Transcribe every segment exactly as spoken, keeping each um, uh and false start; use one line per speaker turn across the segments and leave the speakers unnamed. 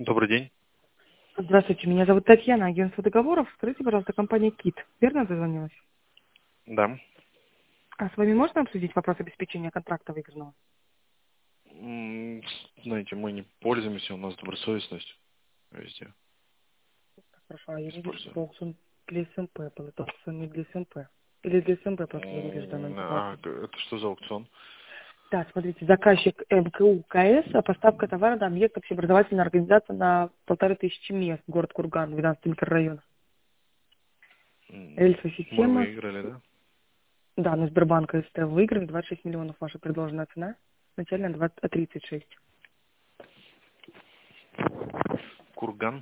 Добрый день.
Здравствуйте, меня зовут Татьяна, агентство договоров. Скажите, пожалуйста, компания КИТ. Верно дозвонилась?
Да.
А с вами можно обсудить вопрос обеспечения контракта выигранного?
М, Знаете, мы не пользуемся, у нас добросовестность везде
Хорошо, а я вижу, что
используем.
аукцион для СМП был. Это аукцион не для СМП. Или для СМП просто зарубеж данную
М, А
информацию.
г- это что за аукцион?
Да, смотрите, заказчик МКУ КС, а поставка товара на объект общеобразовательной организации на полторы тысячи мест, город Курган, двенадцатый микрорайон.
М,
Рельсовая
Мы
система,
выиграли, да?
да, на Сбербанка СТ выиграли, двадцать шесть миллионов ваша предложенная цена, начальная двадцать, а, тридцать шесть.
Курган.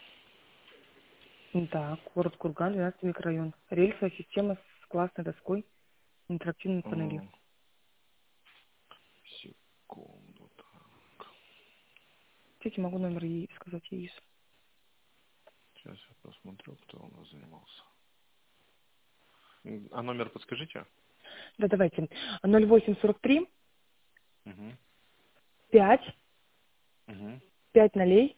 Да, город Курган, двенадцатый микрорайон. Рельсовая система с классной доской, интерактивной панелью.
М, Секунду. Так.
Кстати, могу номер ей сказать ей.
Сейчас я посмотрю, кто у нас занимался. М, А номер подскажите?
Да, давайте. ноль восемь сорок три
Угу.
пять
Угу.
пять нолей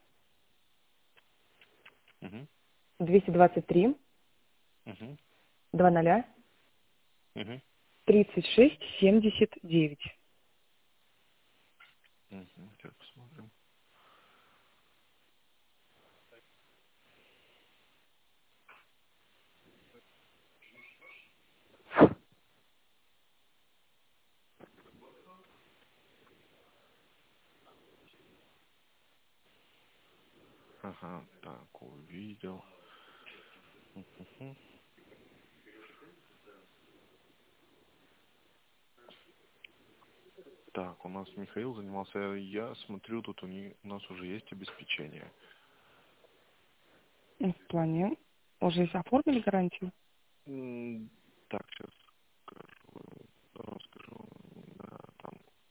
Угу.
двести двадцать три
Угу.
два ноля
Угу.
тридцать шесть семьдесят девять.
Угу. Сейчас посмотрим. Ага, так, увидел. Мгм. Так, у нас Михаил занимался, я смотрю, тут у, них, у нас уже есть обеспечение.
В плане уже оформили гарантию?
М, Так, сейчас скажу, скажу, да, там,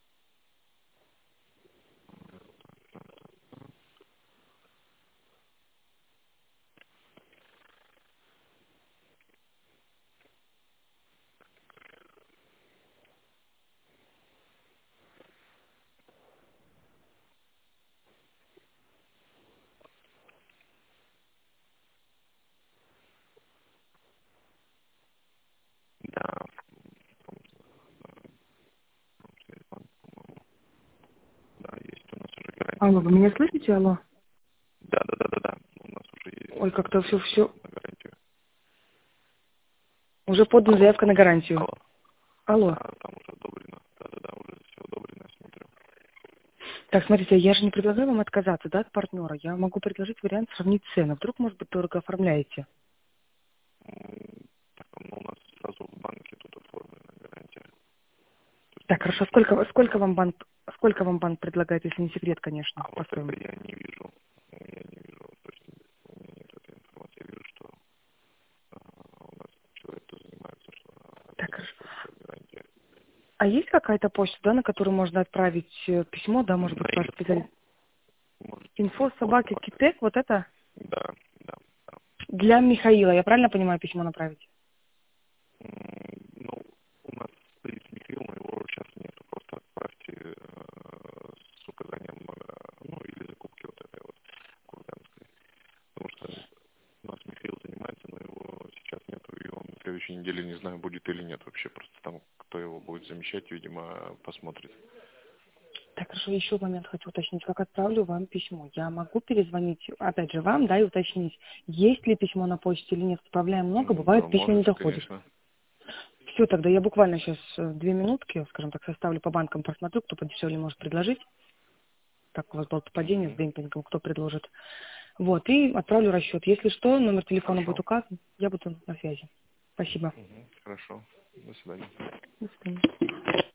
да, да, есть у нас уже
Алло,
гарантия.
вы меня слышите? Алло.
Да, да, да, да, да, у нас уже
Ой,
есть
как-то все, все.
на гарантию.
Уже подана
Алло,
заявка на гарантию.
алло,
Алло.
да, там уже одобрено, да, да, да, уже все одобрено, смотрю.
Так, смотрите, я же не предлагаю вам отказаться, да, от партнера. Я могу предложить вариант сравнить цены. Вдруг, может быть, дорого оформляете.
М, Так, ну, у нас сразу в банке тут оформлена гарантия. То есть
Так,
мы
хорошо.
ничего
Сколько,
не...
сколько вам банк, сколько вам банк предлагает, если не секрет, конечно,
А
по
вот это
стоимости?
я не вижу. Я не вижу, то есть у меня нет этой информации. Я вижу, что а, у нас человек, кто занимается, что
Так,
это
хорошо.
сколько гарантия.
А есть какая-то почта, да, на которую можно отправить э, письмо, да, может быть,
На
ваш специалист?
инфо можете на
Инфо
инфо
собаки
собака.
Китек, вот это
Да, да, да.
для Михаила, я правильно понимаю, письмо направить?
М, Ну, у нас стоит Михаил, но его сейчас нету. Просто отправьте э, с указанием, э, ну, или закупки вот этой вот курганской. Потому что у нас Михаил занимается, но его сейчас нету, и он на следующей неделе не знаю, будет или нет вообще. Просто там, кто его будет замещать, видимо, посмотрит.
Так, хорошо, еще момент хочу уточнить. Как отправлю вам письмо? Я могу перезвонить, опять же, вам, да, и уточнить, есть ли письмо на почте или нет. Отправляем много,
М, Да,
бывает, письма не
можете,
доходят.
конечно.
Все, тогда я буквально сейчас две минутки, скажем так, составлю по банкам, посмотрю, кто подешевле может предложить. Так, у вас было падение с
Мгм.
демпингом, кто предложит. Вот, и отправлю расчет. Если что, номер телефона будет
Хорошо.
указан, я буду на связи. Спасибо.
Мгм. Хорошо. До свидания.
До свидания.